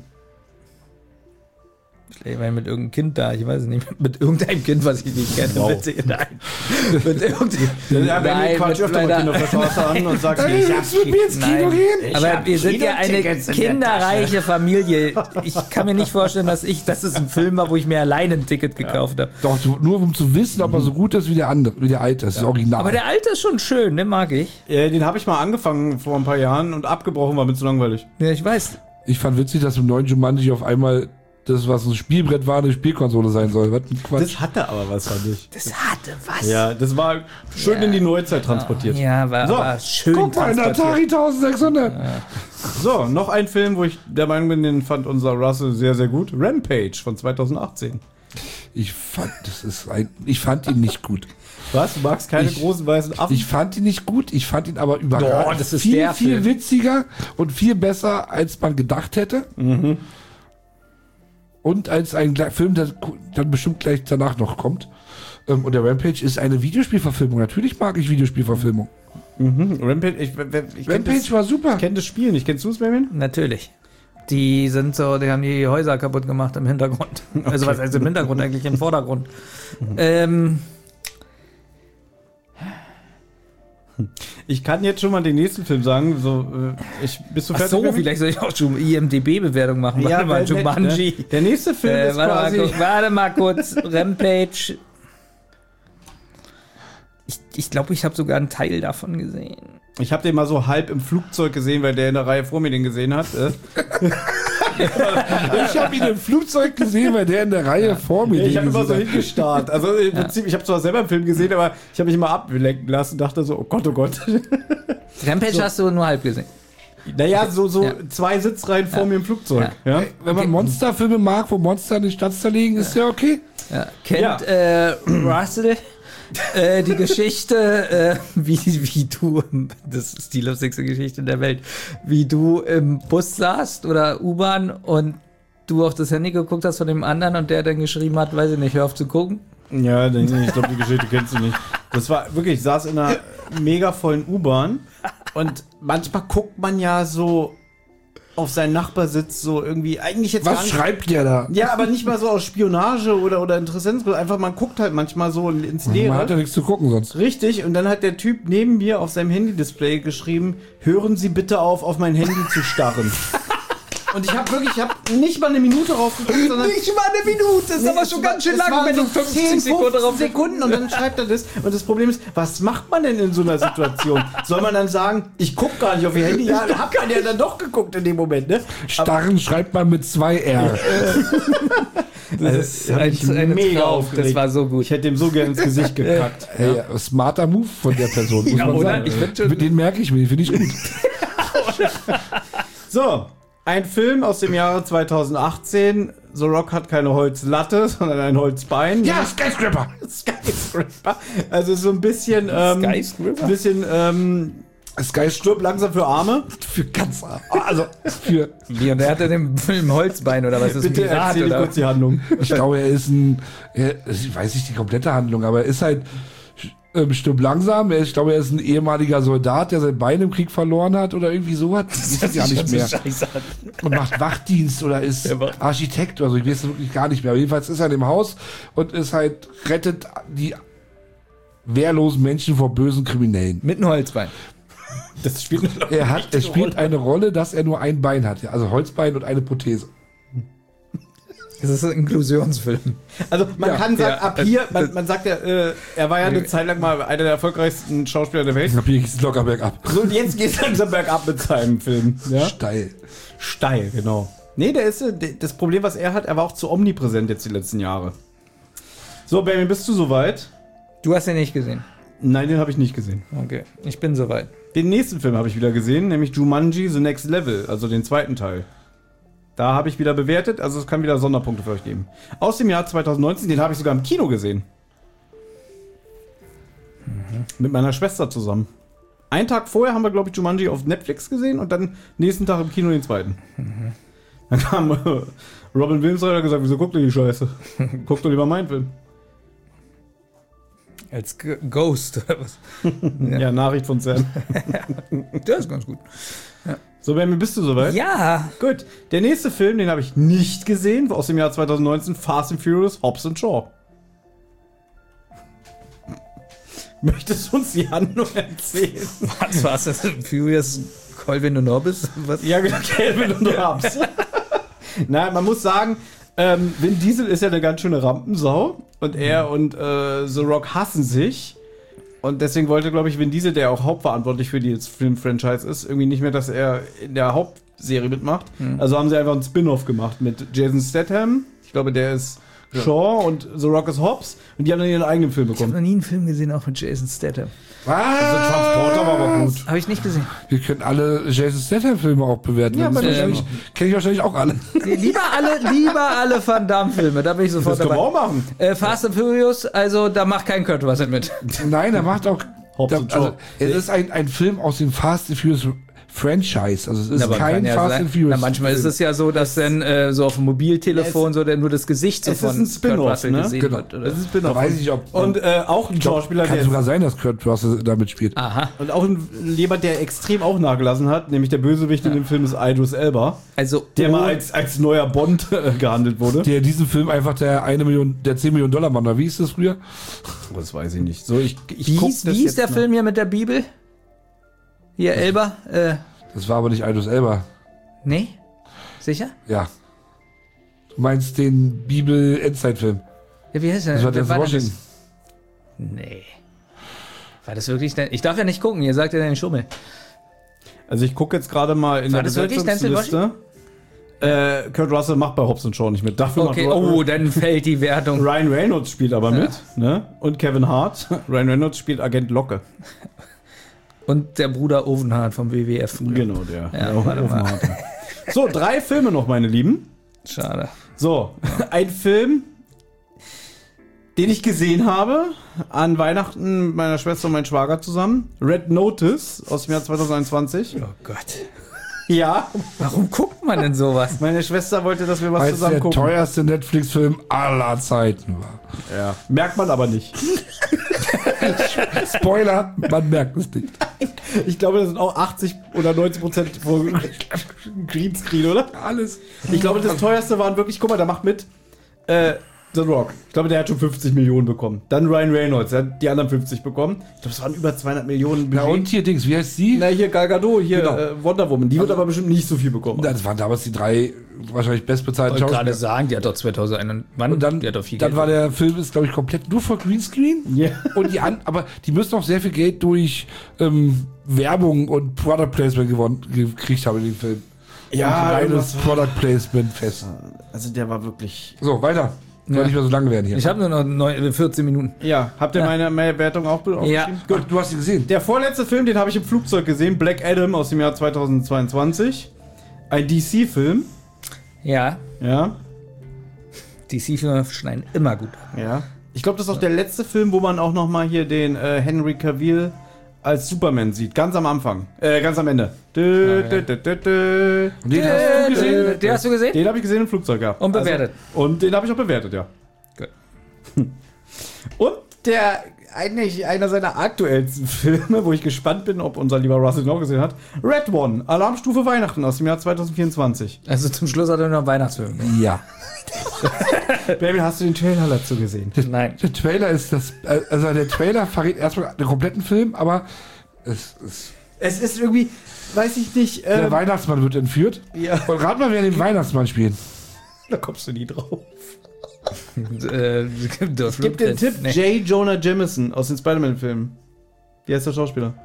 Ich war mit irgendeinem Kind da, ich weiß es nicht. Mit irgendeinem Kind, was ich nicht kenne. Wow. Bitte, nein. Mit irgendeinem. Ja, wenn quatscht öfter mal Kinder auf der Straße an und sagt, Hey, willst du mit mir ins Kino gehen? Aber wir sind ja eine Kinotickets in der kinderreiche Familie. Ich kann mir nicht vorstellen, dass es ein Film war, wo ich mir alleine ein Ticket gekauft habe. Doch, nur um zu wissen, ob er so gut ist wie der andere, wie der alte. Das ist original. Aber der alte ist schon schön, den mag ich. den habe ich mal angefangen vor ein paar Jahren und abgebrochen, war mir zu langweilig. Ja, ich weiß. Ich fand witzig, dass im neuen Jumanji auf einmal das, was ein Spielbrett war, eine Spielkonsole sein soll. Was ein Quatsch. Das hatte aber was, fand ich. Das hatte was. Ja, das war schön in die Neuzeit transportiert. Ja, war So, aber schön Guck mal, ein transportiert. Atari 1600. So, noch ein Film, wo ich der Meinung bin, den fand unser Russell sehr, sehr gut. Rampage von 2018. Ich fand ihn nicht gut. Was? Du magst keine großen weißen Affen? Ich fand ihn nicht gut, ich fand ihn aber überragend. Doch, das ist viel, der viel Film. witziger und viel besser, als man gedacht hätte. Mhm. Und als ein Film, der dann bestimmt gleich danach noch kommt. Und der Rampage ist eine Videospielverfilmung. Natürlich mag ich Videospielverfilmung. Rampage, ich Rampage war super. kenne das Spiel nicht. Kennst du es, Benjamin? Natürlich. Die haben die Häuser kaputt gemacht im Hintergrund. Also was heißt im Hintergrund, eigentlich im Vordergrund. Ich kann jetzt schon mal den nächsten Film sagen. Bist du Ach fertig? so, Benjamin? vielleicht soll ich auch schon IMDb-Bewertung machen. Warte mal, weil Jumanji. Ne? Der nächste Film ist quasi... Warte mal kurz, Rampage. Ich glaube, ich habe sogar einen Teil davon gesehen. Ich habe den mal so halb im Flugzeug gesehen, weil der in der Reihe vor mir den gesehen hat. Ich habe ihn im Flugzeug gesehen, weil der in der Reihe vor mir Ich habe immer so hat. hingestarrt. Also im Prinzip, ich habe zwar selber einen Film gesehen, aber ich habe mich immer ablenken lassen und dachte so, oh Gott, oh Gott. Rampage hast du nur halb gesehen. Naja, so Ja. 2 Sitzreihen vor mir im Flugzeug. Ja. Wenn man Monsterfilme mag, wo Monster in den Stadt zerlegen, ist ja okay. Ja. Kennt Russell die Geschichte, wie du, das ist die lustigste Geschichte der Welt, wie du im Bus saßt oder U-Bahn und du auf das Handy geguckt hast von dem anderen und der dann geschrieben hat, weiß ich nicht, hör auf zu gucken. Ja, ich glaube, die Geschichte kennst du nicht. Das war wirklich, ich saß in einer mega vollen U-Bahn und manchmal guckt man ja so auf seinen Nachbarsitz so irgendwie, eigentlich jetzt gar Was nicht. schreibt der da? Ja, aber nicht mal so aus Spionage oder Interessensgründen. Einfach, man guckt halt manchmal so ins Man hat ja Leere. nichts zu gucken sonst. Richtig, und dann hat der Typ neben mir auf seinem Handy-Display geschrieben, hören Sie bitte auf mein Handy zu starren. Und ich habe nicht mal eine Minute raufgeguckt, sondern... Nicht mal eine Minute, das ist aber schon ganz schön lang, wenn du 50 Sekunden drauf Sekunden und dann schreibt er das. Und das Problem ist, was macht man denn in so einer Situation? Soll man dann sagen, ich gucke gar nicht auf ihr Handy? Ja, hab man ja dann doch geguckt in dem Moment, ne? Starren schreibt man mit 2 R. Das ein mega Traum. aufgeregt. Das war so gut. Ich hätte ihm so gerne ins Gesicht gekackt. Hey, smarter Move von der Person, muss Ja, man oder? sagen. Ich find schon- Den merke ich mir, den finde ich gut. So, ein Film aus dem Jahre 2018. The Rock hat keine Holzlatte, sondern ein Holzbein. Ja, Skyscraper! Skyscraper. Also so ein bisschen... Skyscraper? Ein bisschen... Stirb langsam für Arme. Für ganz also für Wie, und er hatte den Film Holzbein oder was ist Bitte Pirat, erzähl oder? kurz die Handlung. ich glaube, ich weiß nicht die komplette Handlung, aber er ist halt stirb langsam. Ich glaube, er ist ein ehemaliger Soldat, der sein Bein im Krieg verloren hat oder irgendwie sowas. Ich weiß ja nicht mehr. Und macht Wachdienst oder ist Architekt oder so. Ich weiß es wirklich gar nicht mehr. Aber jedenfalls ist er in dem Haus und ist halt, rettet die wehrlosen Menschen vor bösen Kriminellen. Mit einem Holzbein. Das spielt Es spielt eine Rolle, dass er nur ein Bein hat. Ja, also Holzbein und eine Prothese. Das ist ein Inklusionsfilm. Also man Ja, kann sagen, ja, ab hier, man sagt ja, er war ja eine Zeit lang mal einer der erfolgreichsten Schauspieler der Welt. Ich glaube, hier geht's locker bergab. So, und jetzt geht es langsam bergab mit seinem Film. Ja? Steil. Steil, genau. Nee, das Problem, was er hat, er war auch zu omnipräsent jetzt die letzten Jahre. So, Benjamin, bist du soweit? Du hast den nicht gesehen. Nein, den habe ich nicht gesehen. Okay, ich bin soweit. Den nächsten Film habe ich wieder gesehen, nämlich Jumanji The Next Level, also den zweiten Teil. Da habe ich wieder bewertet, also es kann wieder Sonderpunkte für euch geben. Aus dem Jahr 2019, den habe ich sogar im Kino gesehen. Mit meiner Schwester zusammen. Einen Tag vorher haben wir, glaube ich, Jumanji auf Netflix gesehen und dann nächsten Tag im Kino den zweiten. Dann kam Robin Williams und hat gesagt, wieso guckt ihr die Scheiße? Guckt doch lieber meinen Film. Als Ghost oder was? Ja, Nachricht von Sam. Das ist ganz gut. So, Benjamin, bist du soweit? Ja, Gut. Der nächste Film, den habe ich nicht gesehen, aus dem Jahr 2019, Fast and Furious, Hobbs and Shaw. Möchtest du uns die Handlung erzählen? was war's das? Furious Colvin und Hobbes? Was? Ja, genau, Calvin und Hobbs. Nein, man muss sagen, Vin Diesel ist ja eine ganz schöne Rampensau und er und The Rock hassen sich. Und deswegen wollte, glaube ich, Vin Diesel, der auch hauptverantwortlich für die Film-Franchise ist, irgendwie nicht mehr, dass er in der Hauptserie mitmacht. Also haben sie einfach einen Spin-off gemacht mit Jason Statham. Ich glaube, der ist Shaw und The Rock ist Hobbs. Und die haben dann ihren eigenen Film Ich habe bekommen. noch nie einen Film gesehen, auch mit Jason Statham. Also Transporter war aber gut. Habe ich nicht gesehen. Wir können alle Jason Statham-Filme auch bewerten. Ja, Das aber ist wahrscheinlich- kenne ich wahrscheinlich auch alle. Lieber alle Van Damme-Filme, da bin ich sofort Das können wir dabei. auch machen. Fast and Furious, also da macht kein Kurt Russell mit. Nein, er macht auch. Hobbs und Shaw. Also, es ist ein Film aus dem Fast and Furious Franchise. Also es ist Aber kein kann ja Fast sein. and Furious. Na, manchmal ist es ja so, dass dann so auf dem Mobiltelefon so nur das Gesicht so es ist von ein Spin-off, Kurt Russell ne? gesehen Genau. wird. Oder? Das ist Da Spin-off. weiß ich nicht, ob. Und auch ein Schauspieler, kann der sogar sein, dass Kurt Russell damit spielt. Aha. und auch jemand, der extrem auch nachgelassen hat, nämlich der Bösewicht in dem Film ist Idris Elba, Also der mal als neuer Bond gehandelt wurde. Der in diesem Film einfach der 10 Millionen Dollar Mann war. Wie hieß das früher? Das weiß ich nicht. So, ich wie guck hieß das der jetzt Film hier mit der Bibel? Hier, Elba? Das war aber nicht Idris Elba. Nee? Sicher? Ja. Du meinst den Bibel-Endzeit-Film. Ja, wie heißt der? Das war Wer der denn Washington. das? Nee. War das wirklich denn? Ich darf ja nicht gucken, ihr sagt ja den Schummel. mal. Also ich gucke jetzt gerade mal in War der das wirklich Denzel Besetzungsliste. Kurt Russell macht bei Hobbs and Shaw nicht mit. Dafür Okay, macht oh, dann fällt die Wertung. Ryan Reynolds spielt aber mit. Ne? Und Kevin Hart. Ryan Reynolds spielt Agent Locke. Und der Bruder Ovenhardt vom WWF. früher. Genau, der. Ja, der warte mal. Ofenharte. So, 3 Filme noch, meine Lieben. Schade. So, ein Film, den ich gesehen habe an Weihnachten mit meiner Schwester und meinem Schwager zusammen. Red Notice aus dem Jahr 2021. Oh Gott. Ja, Warum guckt man denn sowas? meine Schwester wollte, dass wir was Weil es zusammen der gucken. teuerste Netflix-Film aller Zeiten war. Ja. Merkt man aber nicht. Spoiler, man merkt es nicht. Ich glaube, das sind auch 80 oder 90% von Greenscreen, oder? Alles. Ich glaube, das teuerste waren wirklich, guck mal, da macht mit The Rock. Ich glaube, der hat schon 50 Millionen bekommen. Dann Ryan Reynolds, der hat die anderen 50 bekommen. Ich glaube, es waren über 200 Millionen Ja, Budget. und hier Dings, wie heißt sie? Na, hier Gal Gadot, hier Genau. Wonder Woman. Die wird aber bestimmt nicht so viel bekommen. Das waren damals die 3 wahrscheinlich bestbezahlten Ich wollte gerade Schauspieler. sagen, die hat doch 2001. Wann? Und dann, die hat doch viel dann Geld. war der Film, ist glaube ich komplett nur für Greenscreen. Ja. Und aber die müssen auch sehr viel Geld durch Werbung und Product Placement gekriegt haben in dem Film. Ja, Ein reines irgendwas- Product Placement fest. Also der war wirklich... So, weiter. Soll Ja. nicht mehr so lange werden hier. Ich habe nur noch 14 Minuten. Ja, habt ihr meine Wertung auch aufgeschrieben? Gut, du hast sie gesehen. Der vorletzte Film, den habe ich im Flugzeug gesehen, Black Adam aus dem Jahr 2022. Ein DC-Film. Ja, Ja, DC-Filme schneiden immer gut ab. ja. Ich glaube, das ist auch der letzte Film, wo man auch noch mal hier den Henry Cavill als Superman sieht. Ganz am Anfang. Ganz am Ende. Und den hast du gesehen? Den hast du gesehen? Den habe ich gesehen im Flugzeug, ja. Und bewertet. Also, und den habe ich auch bewertet, ja. Gut. Und eigentlich einer seiner aktuellsten Filme, wo ich gespannt bin, ob unser lieber Russell noch gesehen hat. Red One, Alarmstufe Weihnachten aus dem Jahr 2024. Also zum Schluss hat er noch einen Weihnachtsfilm. Ja. Baby, hast du den Trailer dazu gesehen? Nein. Der Trailer ist das. Also der Trailer verrät erstmal den kompletten Film, aber es ist. Es ist irgendwie, weiß ich nicht, Der Weihnachtsmann wird entführt. ja, Und rat mal, wer den Weihnachtsmann spielt. da kommst du nie drauf. Gib Gib den Tipp, J. Jonah Jameson aus den Spider-Man-Filmen. Wie heißt der Schauspieler?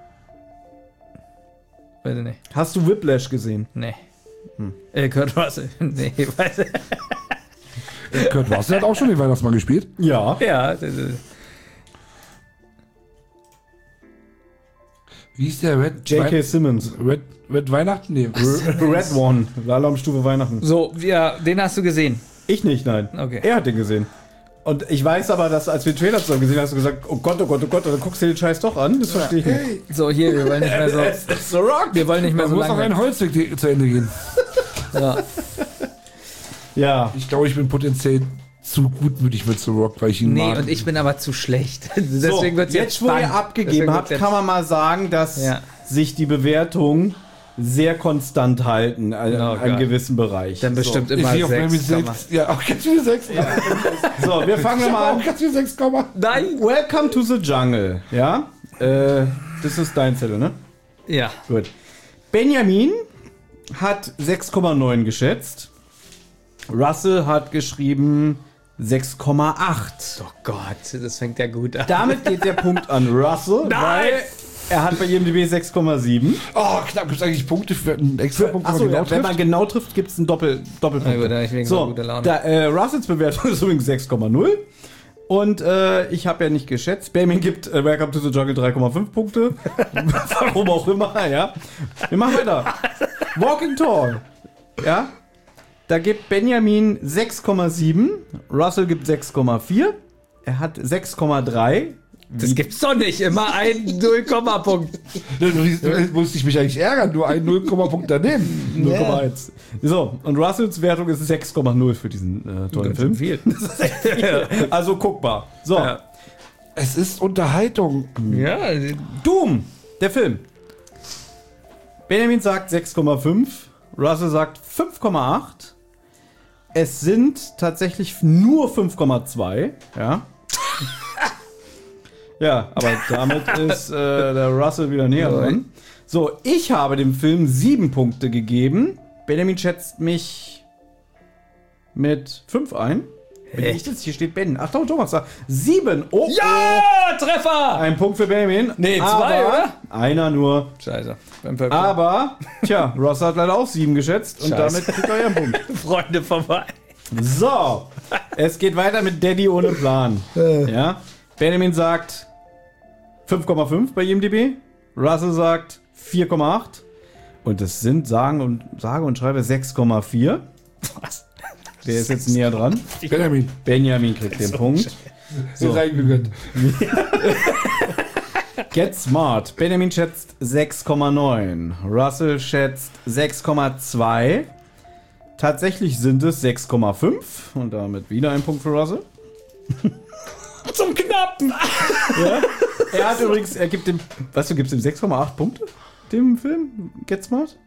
Weiß ich nicht. Hast du Whiplash gesehen? Nee. Kurt Russell. Nee, weiß ich. Kurt Russell hat auch schon den Weihnachtsmann gespielt. Ja. Ja, Wie hieß der? J.K. Simmons. Red Weihnachten? Nee. Red One, Alarmstufe Weihnachten. so, ja, den hast du gesehen. Ich nicht, nein. Okay. Er hat den gesehen. Und ich weiß aber, dass als wir den Trailer zusammen gesehen haben, hast du gesagt, oh Gott, und dann guckst du den Scheiß doch an. Das verstehe ich nicht. So, hier, wir wollen nicht mehr so. It's The Rock. Wir wollen nicht mehr Da so muss noch ein lange. Holzweg zu Ende gehen. Ja. Ja. Ich glaube, ich bin potenziell zu gutmütig mit The Rock, weil ich ihn Nee, mag. und ich bin aber zu schlecht. Deswegen wird es jetzt wo ihr spannend. abgegeben Deswegen habt, wird's kann man mal sagen, dass Ja. sich die Bewertungen sehr konstant halten in Oh einem Gott. gewissen Bereich. Dann bestimmt immer ich gehe auf 6. 6. Ja, auch ganz viele 6. So, wir fangen wir mal an. Auch ganz viele 6, Nein! Welcome to the Jungle. Ja? Das ist dein Zettel, ne? Ja. Gut. Benjamin hat 6,9 geschätzt. Russell hat geschrieben 6,8. Oh Gott, das fängt ja gut an. Damit geht der Punkt an Russell, weil er hat bei IMDb 6,7. Oh, knapp. Gibt es eigentlich Punkte für einen extra Punkt, Achso, wenn man ja, genau wenn man trifft? genau trifft, gibt es einen Doppelpunkt. Na gut, dann hab ich wenigstens So, gute Laune. Russells Bewertung ist übrigens 6,0. Und ich habe ja nicht geschätzt. Benjamin gibt Welcome to the Jungle 3,5 Punkte. Warum auch immer, ja. Wir machen weiter. Walking Tall. Ja. Da gibt Benjamin 6,7. Russell gibt 6,4. Er hat 6,3. Das gibt's doch nicht. Immer ein 0-Punkt. Du musst dich mich eigentlich ärgern, nur ein 0-Punkt daneben. 0,1. So, und Russells Wertung ist 6,0 für diesen tollen Film. Viel. Also guckbar. So, Ja. Es ist Unterhaltung. Ja, Doom, der Film. Benjamin sagt 6,5. Russell sagt 5,8. Es sind tatsächlich nur 5,2. Ja. Ja, aber damit ist der Russell wieder näher dran. So, ich habe dem Film 7 Punkte gegeben. Benjamin schätzt mich mit 5 ein. Bin ich das? Hier steht Ben. Ach, Thomas sagt 7. Oh, ja, Treffer! Ein Punkt für Benjamin. Nee, 2, Aber oder? Einer nur. Scheiße. Beim Purple. Aber, tja, Ross hat leider auch 7 geschätzt und Scheiße. damit kriegt er ja einen Punkt. Freunde vorbei. So, es geht weiter mit Daddy ohne Plan. Ja, Benjamin sagt 5,5 bei IMDb. Russell sagt 4,8. Und es sind sage und schreibe 6,4. Was? Der ist jetzt näher dran. Benjamin, Benjamin kriegt den Punkt. so. Sei gegönnt. Get Smart. Benjamin schätzt 6,9. Russell schätzt 6,2. Tatsächlich sind es 6,5. Und damit wieder ein Punkt für Russell. Zum Knappen! Ja. Er hat übrigens, er gibt dem, was du gibst ihm 6,8 Punkte? Dem Film? Get Smart?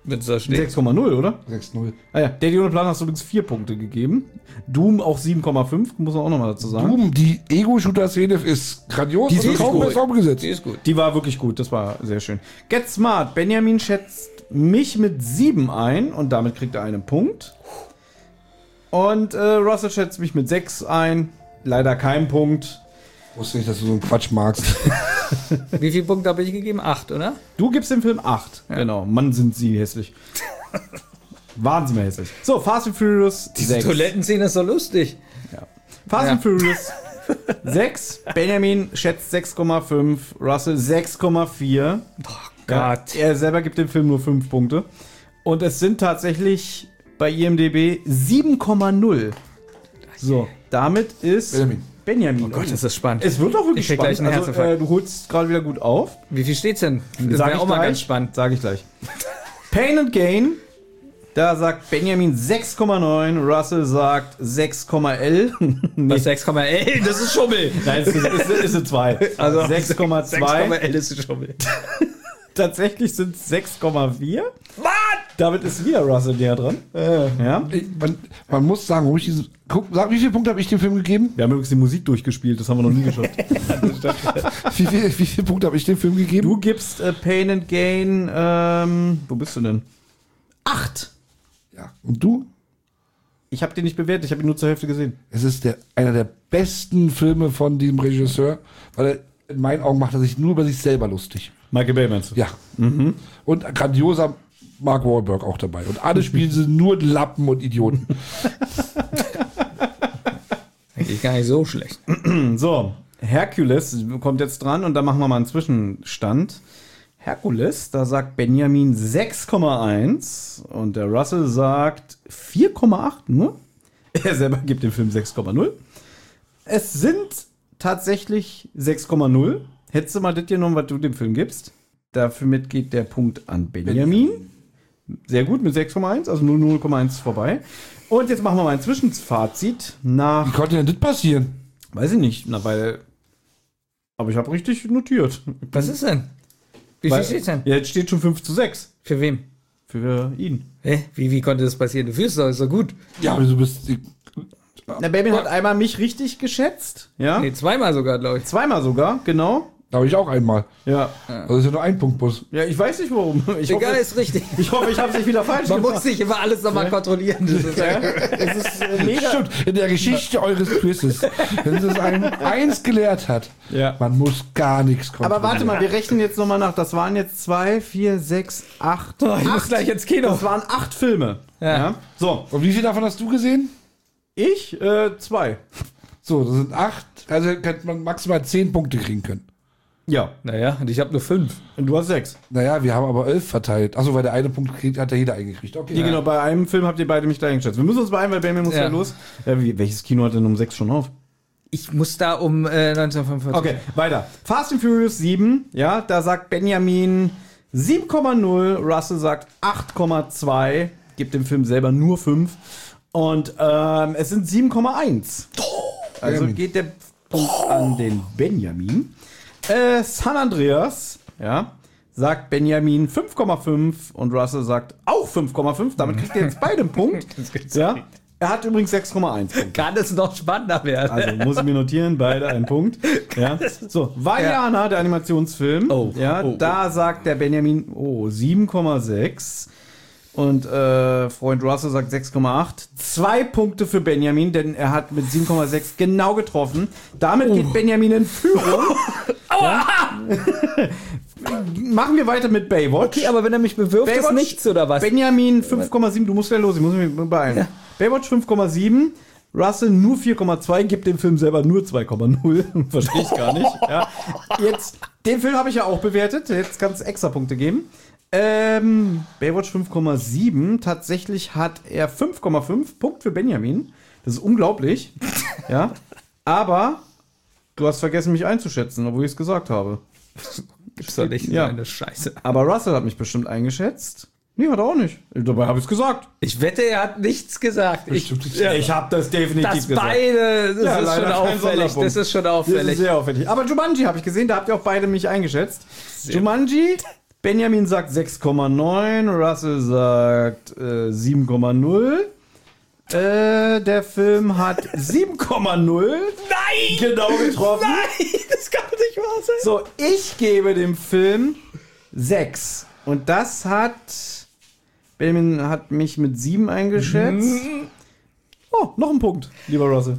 Wenn es da steht. 6,0, oder? 6-0. Ah ja, Daddy ohne Plan hast du übrigens 4 Punkte gegeben. Doom auch 7,5, muss man auch nochmal dazu sagen. Doom, die Ego-Shooter-Szene ist grandios Die und ist kaum gut. besser umgesetzt. Die ist gut. Die war wirklich gut, das war sehr schön. Get Smart, Benjamin schätzt mich mit 7 ein und damit kriegt er einen Punkt. Und Russell schätzt mich mit 6 ein, leider kein Punkt. Ich wusste nicht, dass du so einen Quatsch magst. Wie viele Punkte habe ich gegeben? 8, oder? Du gibst dem Film 8, genau. Mann, sind sie hässlich. Waren sie mal hässlich. So, Fast and Furious 6. Toilettenszene ist so lustig. Fast Ja. and Furious 6. Benjamin schätzt 6,5. Russell 6,4. Oh Gott. Ja, er selber gibt dem Film nur 5 Punkte. Und es sind tatsächlich bei IMDb 7,0. So, damit ist Benjamin. Oh Gott, das ist spannend. Es wird auch wirklich Ich krieg gleich spannend. einen Herzinfarkt. Du holst gerade wieder gut auf. Wie viel steht's denn? Das Sag wäre ich auch mal gleich. ganz spannend. Sag ich gleich. Pain and Gain. Da sagt Benjamin 6,9. Russell sagt 6,11. Was 6,L? Das ist Schummel. Nein, es ist eine 2. Also 6,2. 6,L ist Schummel. Tatsächlich sind es 6,4. Was? Damit ist wieder Russell näher dran. Ja. Man muss sagen, sag, wie viele Punkte habe ich dem Film gegeben? Wir haben übrigens die Musik durchgespielt, das haben wir noch nie geschafft. Wie viele Punkte habe ich dem Film gegeben? Du gibst Pain and Gain, wo bist du denn? 8. Ja. Und du? Ich habe den nicht bewertet, ich habe ihn nur zur Hälfte gesehen. Es ist einer der besten Filme von diesem Regisseur, weil er in meinen Augen macht er sich nur über sich selber lustig. Michael Bay meinst du? Ja. Und grandioser Mark Wahlberg auch dabei. Und alle spielen sie nur Lappen und Idioten. Eigentlich gar nicht so schlecht. So, Hercules kommt jetzt dran und da machen wir mal einen Zwischenstand. Hercules, da sagt Benjamin 6,1 und der Russell sagt 4,8 nur. Er selber gibt dem Film 6,0. Es sind tatsächlich 6,0. Hättest du mal das genommen, was du dem Film gibst? Dafür geht der Punkt an Benjamin. Sehr gut, mit 6,1, also nur 0,1 vorbei. Und jetzt machen wir mal ein Zwischenfazit nach... Wie konnte denn das passieren? Weiß ich nicht, aber ich habe richtig notiert. Was ist denn? Wie viel steht's denn? Ja, jetzt steht schon 5:6 Für wem? für ihn. Hä? Wie konnte das passieren? Du fühlst doch, ist doch gut. Ja, aber du bist... Na, Benjamin hat einmal mich richtig geschätzt. Ja. Nee, zweimal sogar, glaube ich. Zweimal sogar, genau. Da habe ich auch einmal. Ja. Das ist ja nur ein Punktbus. Ja, ich weiß nicht warum. Ich Egal, hoffe, ist richtig. ich habe es nicht wieder falsch Man gemacht. muss nicht immer alles nochmal kontrollieren. Das ist Ja, es ist mega. Stimmt, in der Geschichte eures Quizzes, wenn es einem eins gelehrt hat, Ja. man muss gar nichts kontrollieren. Aber warte mal, wir rechnen jetzt nochmal nach. Das waren jetzt 2, 4, 6, 8. Oh, ich muss gleich ins Kino. Das waren 8 Filme. Ja. So, Und wie viel davon hast du gesehen? ich 2. So, das sind 8. Also hätte man maximal 10 Punkte kriegen können. Ja. Naja, und ich habe nur 5. Und du hast 6. Naja, wir haben aber 11 verteilt. Achso, weil der eine Punkt kriegt, hat ja jeder eingekriegt. Okay. Ja, genau, bei einem Film habt ihr beide mich da eingeschätzt. Wir müssen uns beeilen, weil Benjamin muss ja Ja. los. Welches Kino hat denn um 6 schon auf? Ich muss da um 1945. Okay, weiter. Fast and Furious 7, ja, da sagt Benjamin 7,0, Russell sagt 8,2, gibt dem Film selber nur 5 und es sind 7,1. Also Benjamin. geht der Punkt an den Benjamin. San Andreas, ja, sagt Benjamin 5,5 und Russell sagt auch 5,5. Damit kriegt er jetzt beide einen Punkt. Ja. Er hat übrigens 6,1 Punkte. Kann es noch spannender werden? Also muss ich mir notieren, beide einen Punkt. Ja. So, Vaiana, der Animationsfilm. Oh. Ja, da sagt der Benjamin 7,6. Und Freund Russell sagt 6,8. 2 Punkte für Benjamin, denn er hat mit 7,6 genau getroffen. Damit geht Benjamin in Führung. Ja. Machen wir weiter mit Baywatch. Okay, aber wenn er mich bewirft, ist Baywatch, nichts, oder was? Benjamin 5,7, du musst gleich los, ich muss mich beeilen. Ja. Baywatch 5,7, Russell nur 4,2, gibt dem Film selber nur 2,0. Verstehe ich gar nicht. Ja. Jetzt, den Film habe ich ja auch bewertet, jetzt kann es extra Punkte geben. Baywatch 5,7, tatsächlich hat er 5,5, Punkt für Benjamin. Das ist unglaublich. Ja. Aber du hast vergessen, mich einzuschätzen, obwohl ich es gesagt habe. Gibt's doch nicht Ja. so eine Scheiße. Aber Russell hat mich bestimmt eingeschätzt. Nee, hat er auch nicht. Dabei habe ich es gesagt. Ich wette, er hat nichts gesagt. Ich, Ich habe das definitiv das gesagt. beide, das Ja, ist leider schon kein auffällig. Sonderpunkt. Das ist schon Das ist auffällig. sehr auffällig. Aber Jumanji habe ich gesehen, da habt ihr auch beide mich eingeschätzt. Jumanji, Benjamin sagt 6,9, Russell sagt 7,0. Der Film hat 7,0. Nein! Genau getroffen. Nein, das kann nicht wahr sein. So, ich gebe dem Film 6. Und das hat... Benjamin hat mich mit 7 eingeschätzt. Oh, noch ein Punkt, lieber Russell.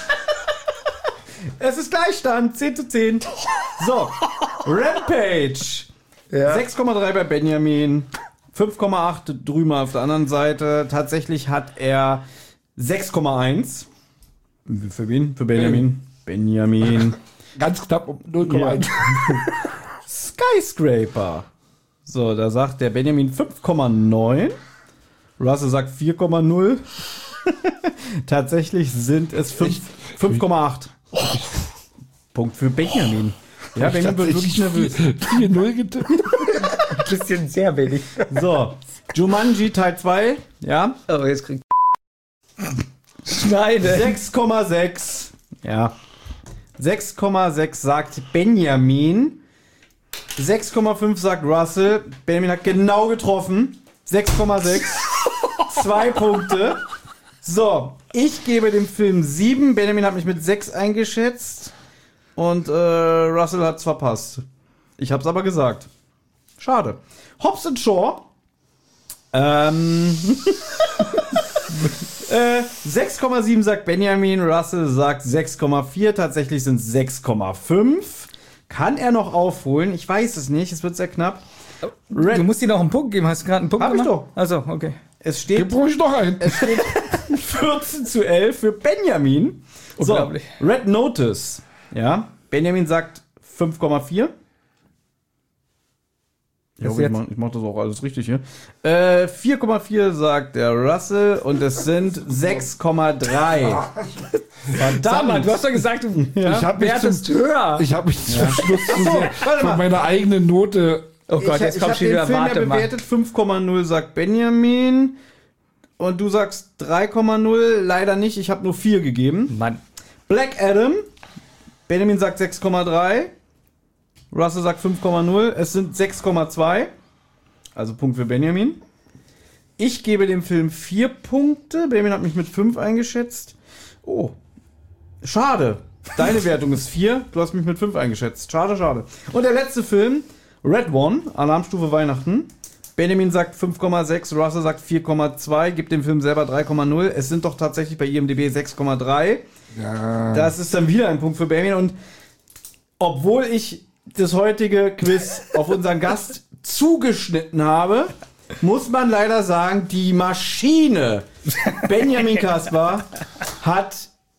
Es ist Gleichstand, 10:10. So, Rampage. Ja. 6,3 bei Benjamin, 5,8 drüben auf der anderen Seite. Tatsächlich hat er 6,1. Für wen? Für Benjamin. Benjamin. Ganz knapp um 0,1. Skyscraper. So, da sagt der Benjamin 5,9. Russell sagt 4,0. Tatsächlich sind es 5,8. Punkt für Benjamin. Ja, Benjamin wird wirklich nervös. 4-0 getippt. Ein bisschen sehr wenig. So, Jumanji Teil 2. Ja. Oh, jetzt kriegt Schneide. 6,6. Ja. 6,6 sagt Benjamin. 6,5 sagt Russell. Benjamin hat genau getroffen. 6,6. 2 Punkte. So, ich gebe dem Film 7. Benjamin hat mich mit 6 eingeschätzt. Und Russell hat's verpasst. Ich hab's aber gesagt. Schade. Hobbs and Shaw. 6,7 sagt Benjamin. Russell sagt 6,4. Tatsächlich sind es 6,5. Kann er noch aufholen? Ich weiß es nicht. Es wird sehr knapp. Du musst dir noch einen Punkt geben. Hast du gerade einen Punkt Hab ich gemacht? doch. Also, okay. Es steht, Brauche ich noch einen. es steht 14:11 für Benjamin. So, Unglaublich. Red Notice. Ja, Benjamin sagt 5,4. Ja, Was ich jetzt? mach das auch alles richtig hier. 4,4 sagt der Russell und es sind 6,3. Sag mal, du hast doch gesagt, du Ich habe mich, wertest höher. ich hab mich zum Schluss zu sehr warte mal. von meiner eigenen Note. Oh Gott, jetzt ich kommt hab schon den wieder Film ja Warte mal. bewertet, 5,0 sagt Benjamin und du sagst 3,0. Leider nicht, ich habe nur 4 gegeben. Mann. Black Adam. Benjamin sagt 6,3. Russell sagt 5,0. Es sind 6,2. Also Punkt für Benjamin. Ich gebe dem Film 4 Punkte. Benjamin hat mich mit 5 eingeschätzt. Oh. Schade. Deine Wertung ist 4. Du hast mich mit 5 eingeschätzt. Schade, schade. Und der letzte Film. Red One. Alarmstufe Weihnachten. Benjamin sagt 5,6. Russell sagt 4,2. Gibt dem Film selber 3,0. Es sind doch tatsächlich bei IMDb 6,3. Ja. Das ist dann wieder ein Punkt für Benjamin. Und obwohl ich das heutige Quiz auf unseren Gast zugeschnitten habe, muss man leider sagen, die Maschine Benjamin Kaspar hat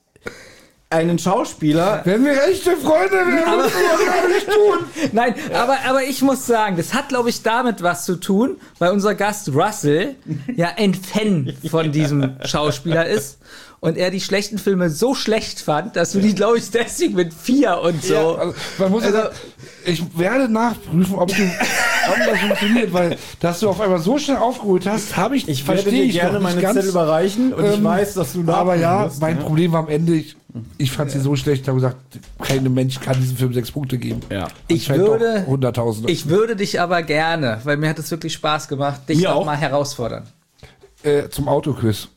einen Schauspieler. Wenn wir echte Freunde wären, müssen wir das gar nicht tun. Nein, aber ich muss sagen, das hat, glaube ich, damit was zu tun, weil unser Gast Russell ja ein Fan von diesem Schauspieler ist und er die schlechten Filme so schlecht fand, dass du die, glaube ich, deswegen mit 4 und so. Ja, also, man muss also, ich werde nachprüfen, ob das funktioniert, weil dass du auf einmal so schnell aufgeholt hast, habe ich Ich werde dir gerne meine Zettel überreichen und ich weiß, dass du aber ja, musst, mein Problem war am Ende, ich fand sie so schlecht, ich habe gesagt, kein Mensch kann diesem Film 6 Punkte geben. Ja. Ich würde, 100.000. ich würde dich aber gerne, weil mir hat es wirklich Spaß gemacht, dich Mir auch auch. mal herausfordern. Zum Autoquiz.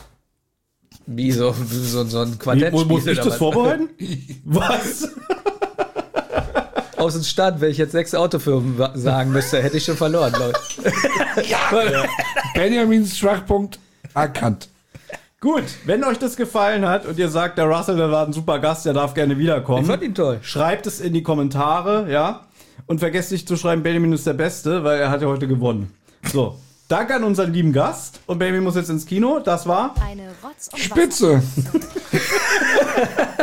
Wie so ein Quartettspiel. Muss ich oder das was? vorbereiten? Was? Aus dem Stand, wenn ich jetzt 6 Autofirmen sagen müsste, hätte ich schon verloren, glaube ich. Benjamins Schwachpunkt erkannt. Gut, wenn euch das gefallen hat und ihr sagt, der Russell, der war ein super Gast, der darf gerne wiederkommen. Ich fand ihn toll. Schreibt es in die Kommentare, ja. Und vergesst nicht zu schreiben, Benjamin ist der Beste, weil er hat ja heute gewonnen. So, danke an unseren lieben Gast. Und Benjamin muss jetzt ins Kino. Das war Eine Rotz- und Spitze. Wasser-